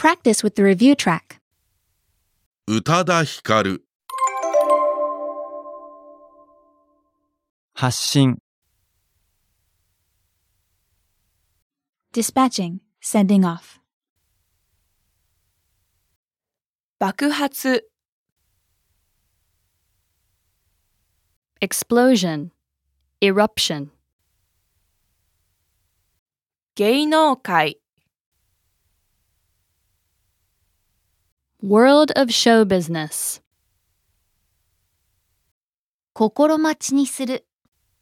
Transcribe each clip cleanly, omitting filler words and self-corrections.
practice with the review track. 宇多田ヒカル。 発信、 Dispatching, sending off. 爆発、 explosion, eruption, 芸能界、 world of show business, 心待ちにする。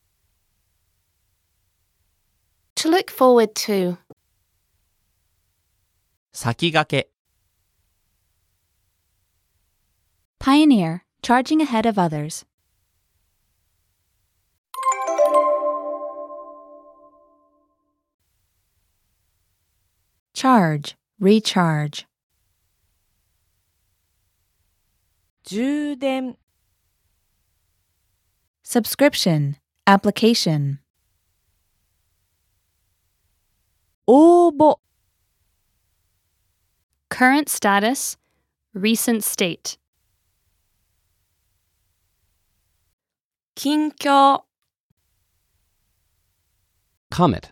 to look forward to, 先駆け、 Pioneer, charging ahead of others. Charge, recharge. 充電、 Subscription, application. 応募、 current status, recent state, 近況、 comet、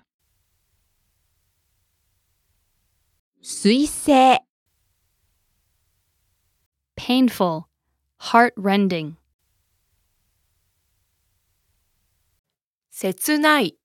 彗星。 painful, heart-rending, 切ない、